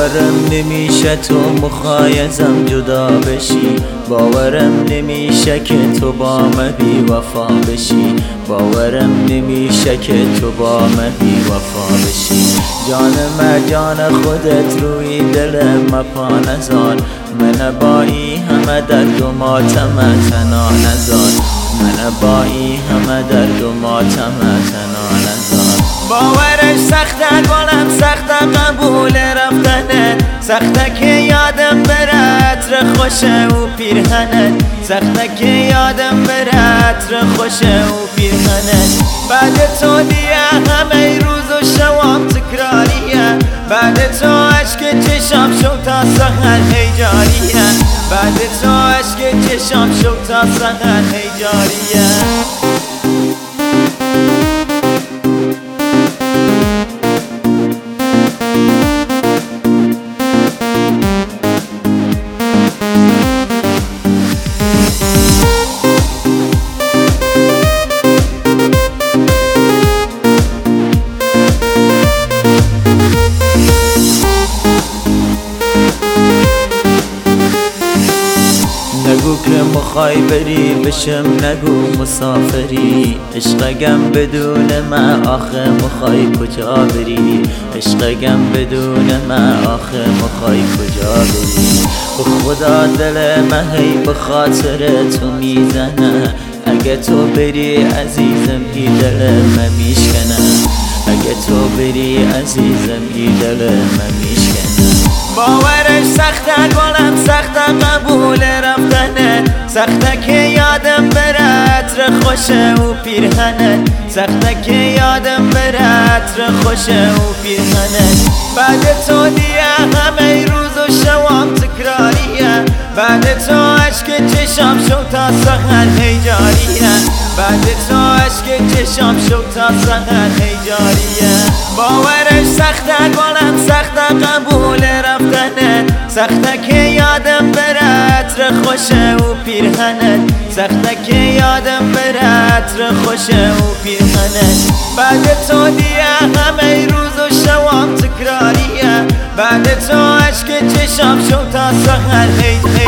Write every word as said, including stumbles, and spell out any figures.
باورم نمیشه تو مخایزم جدا بشی، باورم نمیشه که تو با من بی وفا بشی، باورم نمیشه که تو با من بی وفا بشی. جان من جان خودت روی دل من پا نزار، من با این همه درد و ماتم تنها نزار، من با این همه درد و ماتم تنها نزار. باورش سخته گلم سخته قبول رفتنه، سخته که یادم بره عطر خوشه و پیرهنه، سخته که یادم بره عطر خوشه و پیرهنه. بعد تو دیگه همه روز و شوام تکراریه، بعد تو عشق چشم شو تا سحر هیجاریه، بعد تو عشق چشم شو تا سحر هیجاریه. نگو که مخوای بری بشم، نگو مسافری، عشقگم بدون من آخه مخوای کجا بری، عشقگم بدون من آخه مخوای کجا بری. به خدا دل من هی به خاطر تو میزنه، اگه تو بری عزیزم ای دل من میشکنه، اگه تو بری عزیزم ای دل من میشکنه. باورش سخته گلم سخته قبول رفتنه، سخته که یادم بره عطر خوشه و پیرهنه، سخته که یادم بره عطر خوشه و پیرهنه. بعد تو دیگه همه روز و شوام تکراریه، بعد تو عشق چشم شو تا سحر هیجاریه، بعد تو عشق چشم شو تا سحر هیجاریه. باورش سخته گلم سخته قبول رفتنه، سخته که یادم بره عطر خوشه و پیرهنه، سخته که یادم بره عطر خوشه و پیرهنه. بعد تو دیگه همه روز و شوام تکراریه، بعد تو عشق چشم شو تا سحر هیجاریه.